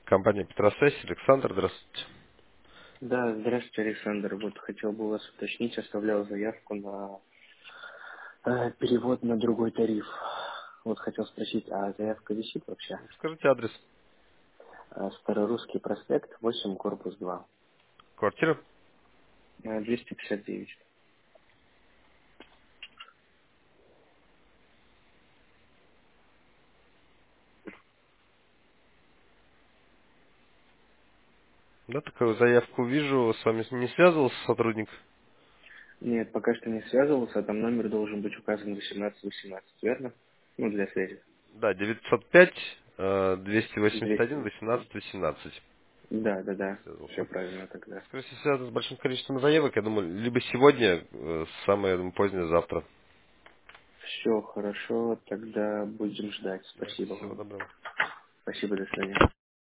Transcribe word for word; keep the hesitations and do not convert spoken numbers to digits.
Компания Петросесс, Александр, здравствуйте. Да, здравствуйте, Александр. Вот хотел бы у вас уточнить, оставлял заявку на э, перевод на другой тариф. Вот хотел спросить, а заявка висит вообще? Скажите адрес Э, Старорусский проспект, восемь, корпус два, квартиры. э, двести пятьдесят девять. Да, такую заявку вижу, с вами не связывался сотрудник. Нет, пока что не связывался, а там номер должен быть указан восемнадцать восемнадцать, верно? Ну, для связи. Да, девятьсот пять, э, двести восемьдесят один, двести. восемнадцать восемнадцать. Да, да, да. Все Связывался. правильно тогда. Скорее всего, связано с большим количеством заявок. Я думаю, либо сегодня, э, самое, я думаю, позднее завтра. Все хорошо, тогда будем ждать. Да, Спасибо всего вам. доброго. Спасибо, до свидания.